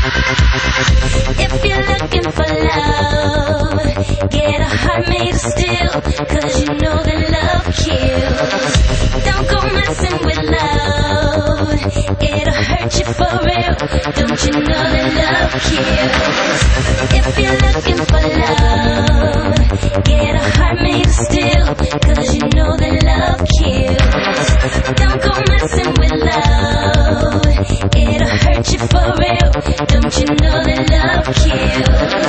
If you're looking for love, get a heart made of steel, 'cause you know that love kills. Don't go messing with love, it'll hurt you for real. Don't you know that love kills? If you're looking for love, get a heart made of steel, 'cause you know that love kills. Don't go messing with love, it'll hurt you for real. Don't you know that love kills?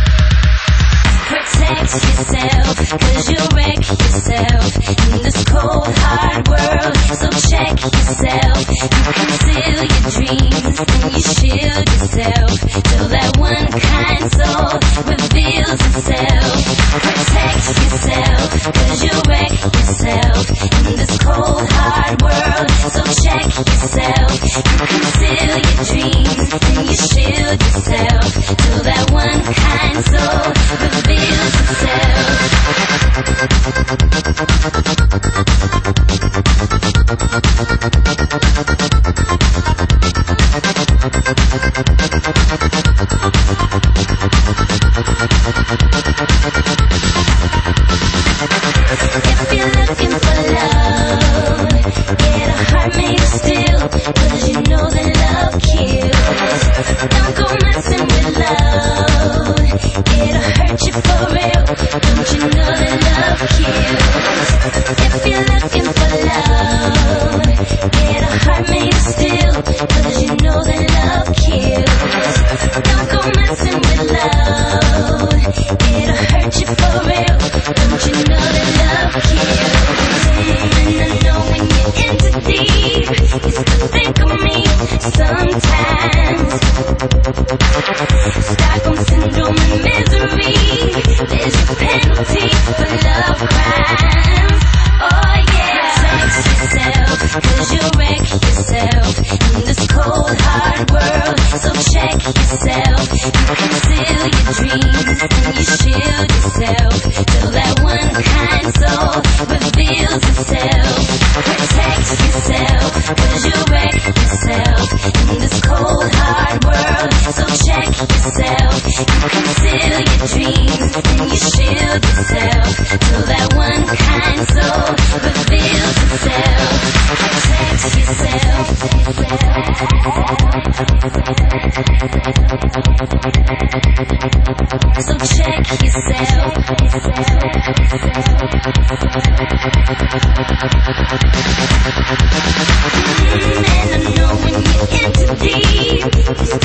Protect yourself, 'cause you'll wreck yourself in this cold hard world. So check yourself, you conceal your dreams and you shield yourself till that one kind soul reveals itself. Protect yourself, 'cause you'll wreck yourself in this cold hard world. So check yourself, you conceal your dreams and you shield yourself till that one kind soul reveals itself. If you're looking for love, get a heart made of steel, 'cause you know that love kills. Don't go messing with love, it'll hurt you for real. Don't you know that love kills? If you're looking for love, get a heart made of steel, 'cause you know that love kills. Don't go messing with love, it'll hurt you for real. Don't you know that love kills? And I know when you're in too deep, you still think of me sometimes. Stockholm syndrome and misery, there's your penalty for love crimes. Oh yeah, protect yourself, 'cause you'll wreck yourself in this cold hard world. So check yourself, you conceal your dreams and you shield yourself till that one kind soul reveals itself. Protect yourself, 'cause you'll wreck yourself in this cold hard world. So check yourself, you conceal your dreams and you shield yourself till that one kind soul reveals itself. Protect yourself. So check yourself. And I know when you're in too deep,